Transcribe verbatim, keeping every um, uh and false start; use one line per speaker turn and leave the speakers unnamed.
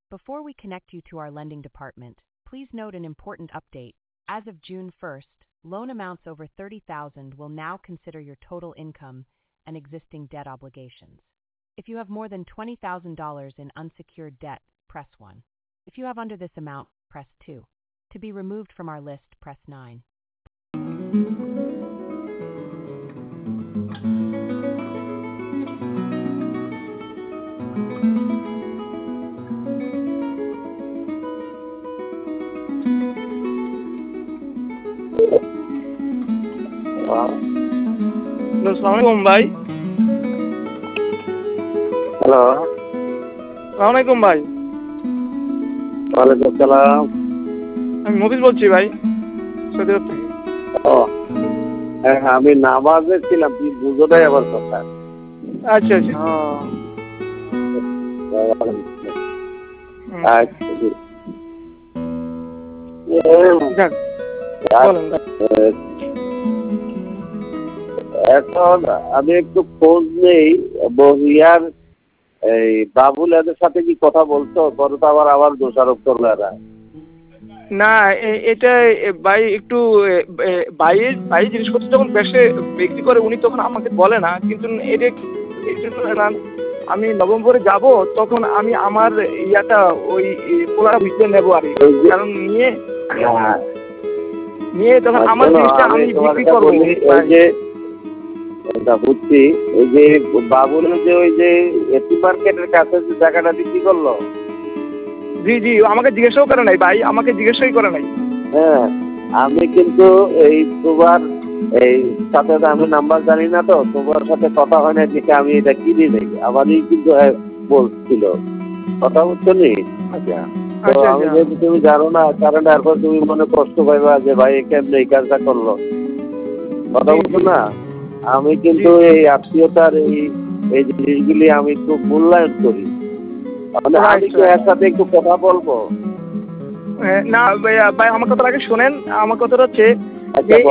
Before we connect you to our lending department, please note an important update. As of June first, loan amounts over thirty thousand dollars will now consider your total income and existing debt obligations. If you have more than twenty thousand dollars in unsecured debt, press one. If you have under this amount, press two. To be removed from our list, press nine.
আসসালামাইকুম ভাই।
Hello,
আসসালামাইকুম ভাই।
ওয়ালাইকুম আসসালাম।
আমি মফিজ বলছি ভাই, Saudi আরব থেকে।
ও হ্যাঁ, আমি নামাজে ছিলাম, তুই বুঝো নাই আমার কথা।
আচ্ছা আচ্ছা।
আচ্ছা,
যাক, বলেন ভাই।
এখন আমি একটু খোঁজ নেই বহিয়ার এই বাবুল এদের সাথে কি কথা বলছো? পরে তো আবার আবার দোষারোপ করলো এরা।
না, এ- এটা এ, ভাই একটু এ, এ, ভাইয়ের ভাই জিনিসপত্র যখন বেশি বিক্রি করে উনি তখন আমাকে বলে না, কিন্তু এটা এটা তো না- আমি নভেম্বরে যাব, তখন আমি আমার ইয়াটা ওই পোলা বুঝতে নেবো আর কি। কারণ নিয়ে
হ্যাঁ,
নিয়ে তখন আমার
শোনো,
জিনিসটা আমি
তোমার
বিক্রি
একটা
করবো
বলি, ওই
ভাই।
যে এটা বুঝছি, ওই যে বাবুলের যে ওই যে এসি মার্কেটের কাছে যে জায়গাটা বিক্রি করলো,
জি জি, আমাকে জিজ্ঞাসাও করে নাই ভাই, আমাকে জিজ্ঞাসাই করে নাই।
হ্যাঁ, আমি কিন্তু এই তোমার এই সাথে তো আমি নাম্বার জানি না, তো তোমার সাথে কথা হয় না দেখে আমি এটা কিনে নেই, আমারই কিন্তু হ্যাঁ বলছিল কথা বুঝছো নি।
আচ্ছা
তো
আচ্ছা
আমি
আচ্ছা।
যেহেতু তুমি জানো না, কারণ এরপর তুমি মনে কষ্ট পাইবা যে ভাই কেমনে এই কাজটা করলো, কথা বুঝছো না। আমি কিন্তু এই আত্মীয়তার এই এই জিনিসগুলি আমি খুব মূল্যায়ন করি, মানে আমি কি এর সাথে একটু কথা বলবো?
এ, না ভাই, ভাই আমার কথাটা আগে শোনেন। আমার কথাটা হচ্ছে
আচ্ছা,
যে